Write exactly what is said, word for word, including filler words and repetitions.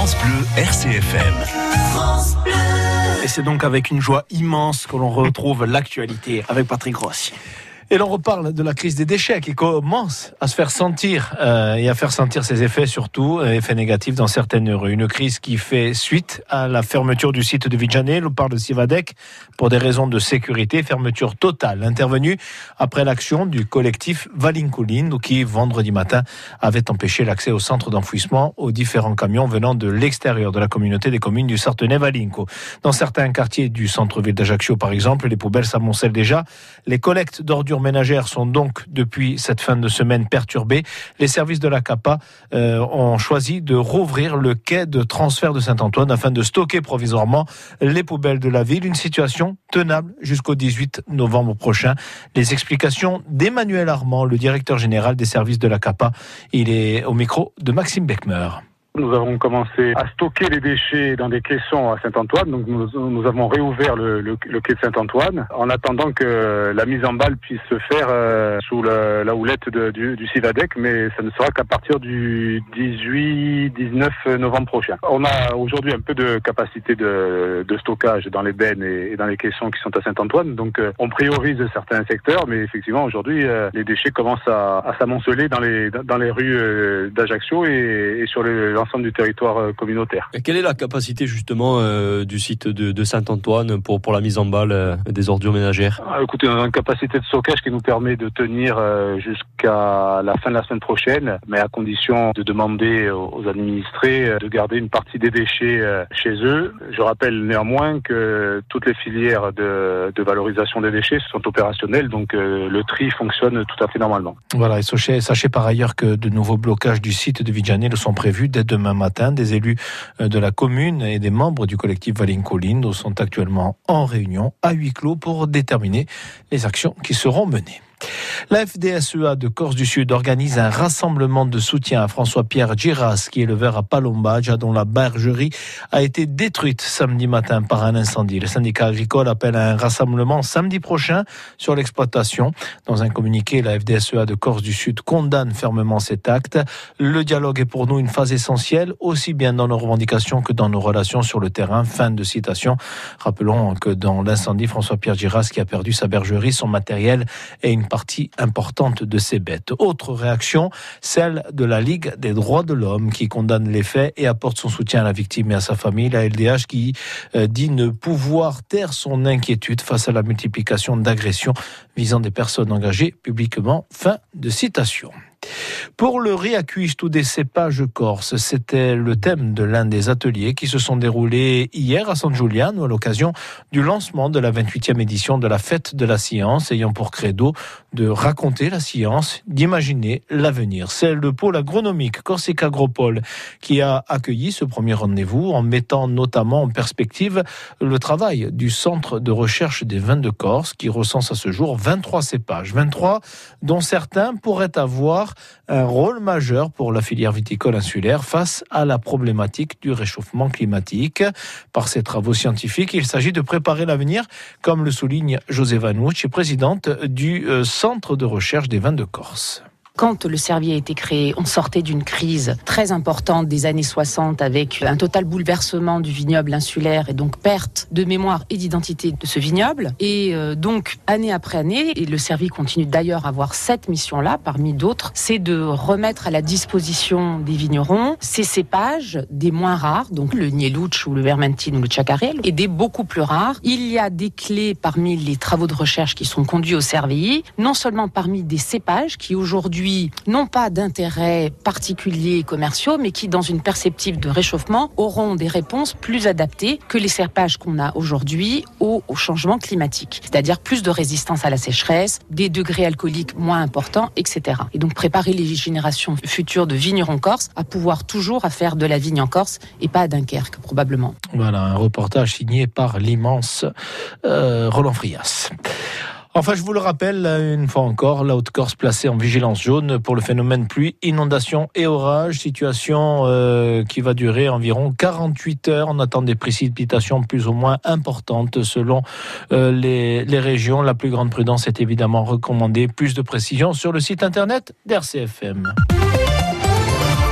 France Bleu R C F M. France Bleu. Et c'est donc avec une joie immense que l'on retrouve l'actualité avec Patrick Rossi. Et l'on reparle de la crise des déchets qui commence à se faire sentir euh, et à faire sentir ses effets, surtout euh, effets négatifs dans certaines rues. Une crise qui fait suite à la fermeture du site de Vigianet, on parle de Sivadec, pour des raisons de sécurité, fermeture totale, intervenue après l'action du collectif Valincolin, qui vendredi matin avait empêché l'accès au centre d'enfouissement aux différents camions venant de l'extérieur de la communauté des communes du Sartenay-Valinco. Dans certains quartiers du centre-ville d'Ajaccio, par exemple, les poubelles s'amoncellent déjà. Les collectes d'ordures ménagères sont donc depuis cette fin de semaine perturbées. Les services de la C A P A euh, ont choisi de rouvrir le quai de transfert de Saint-Antoine afin de stocker provisoirement les poubelles de la ville. Une situation tenable jusqu'au dix-huit novembre prochain. Les explications d'Emmanuel Armand, le directeur général des services de la C A P A. Il est au micro de Maxime Beckmer. Nous avons commencé à stocker les déchets dans des caissons à Saint-Antoine. Donc nous, nous avons réouvert le, le, le quai de Saint-Antoine en attendant que la mise en balle puisse se faire euh, sous la, la houlette de, du, du Sivadec, mais ça ne sera qu'à partir du dix-huit dix-neuf novembre prochain. On a aujourd'hui un peu de capacité de, de stockage dans les bennes et, et dans les caissons qui sont à Saint-Antoine. Donc euh, on priorise certains secteurs, mais effectivement aujourd'hui euh, les déchets commencent à, à s'amonceler dans les, dans les rues euh, d'Ajaccio et, et sur le ensemble du territoire communautaire. Et quelle est la capacité justement euh, du site de, de Saint-Antoine pour, pour la mise en balle euh, des ordures ménagères ? ah, Écoutez, on a une capacité de stockage qui nous permet de tenir euh, jusqu'à la fin de la semaine prochaine, mais à condition de demander aux administrés euh, de garder une partie des déchets euh, chez eux. Je rappelle néanmoins que toutes les filières de, de valorisation des déchets sont opérationnelles, donc euh, le tri fonctionne tout à fait normalement. Voilà, et sachez, sachez par ailleurs que de nouveaux blocages du site de Vigianet le sont prévus dès demain matin. Des élus de la commune et des membres du collectif Valincolin sont actuellement en réunion à huis clos pour déterminer les actions qui seront menées. La F D S E A de Corse du Sud organise un rassemblement de soutien à François-Pierre Giras, qui est éleveur à Palombagia, dont la bergerie a été détruite samedi matin par un incendie. Le syndicat agricole appelle à un rassemblement samedi prochain sur l'exploitation. Dans un communiqué, la F D S E A de Corse du Sud condamne fermement cet acte. Le dialogue est pour nous une phase essentielle, aussi bien dans nos revendications que dans nos relations sur le terrain. Fin de citation. Rappelons que dans l'incendie, François-Pierre Giras, qui a perdu sa bergerie, son matériel et une partie importante de ses bêtes. Autre réaction, celle de la Ligue des droits de l'homme, qui condamne les faits et apporte son soutien à la victime et à sa famille. La L D H qui euh, dit ne pouvoir taire son inquiétude face à la multiplication d'agressions visant des personnes engagées publiquement. Fin de citation. Pour le Riacuiste ou des cépages corses, c'était le thème de l'un des ateliers qui se sont déroulés hier à San Giuliano à l'occasion du lancement de la vingt-huitième édition de la Fête de la Science, ayant pour credo de raconter la science, d'imaginer l'avenir. C'est le pôle agronomique Corsica Agropole qui a accueilli ce premier rendez-vous en mettant notamment en perspective le travail du Centre de recherche des vins de Corse qui recense à ce jour vingt-trois cépages, vingt-trois dont certains pourraient avoir un rôle majeur pour la filière viticole insulaire face à la problématique du réchauffement climatique. Par ces travaux scientifiques, il s'agit de préparer l'avenir, comme le souligne José Vanucci, présidente du Centre de recherche des vins de Corse. Quand le Servier a été créé, on sortait d'une crise très importante des années soixante avec un total bouleversement du vignoble insulaire et donc perte de mémoire et d'identité de ce vignoble. Et euh, donc, année après année, et le Servier continue d'ailleurs à avoir cette mission-là, parmi d'autres, c'est de remettre à la disposition des vignerons ces cépages, des moins rares, donc le Nieluch ou le Vermentine ou le Chacarel, et des beaucoup plus rares. Il y a des clés parmi les travaux de recherche qui sont conduits au Servier, non seulement parmi des cépages qui aujourd'hui non pas d'intérêt particulier et commerciaux, mais qui, dans une perspective de réchauffement, auront des réponses plus adaptées que les cépages qu'on a aujourd'hui au, au changement climatique. C'est-à-dire plus de résistance à la sécheresse, des degrés alcooliques moins importants, et cetera. Et donc préparer les générations futures de vignerons corses à pouvoir toujours à faire de la vigne en Corse et pas à Dunkerque, probablement. Voilà, un reportage signé par l'immense euh, Roland Frias. Enfin, je vous le rappelle, une fois encore, la Haute-Corse placée en vigilance jaune pour le phénomène pluie, inondation et orage. Situation euh, qui va durer environ quarante-huit heures. On attend des précipitations plus ou moins importantes selon euh, les, les régions. La plus grande prudence est évidemment recommandée. Plus de précisions sur le site internet d'R C F M.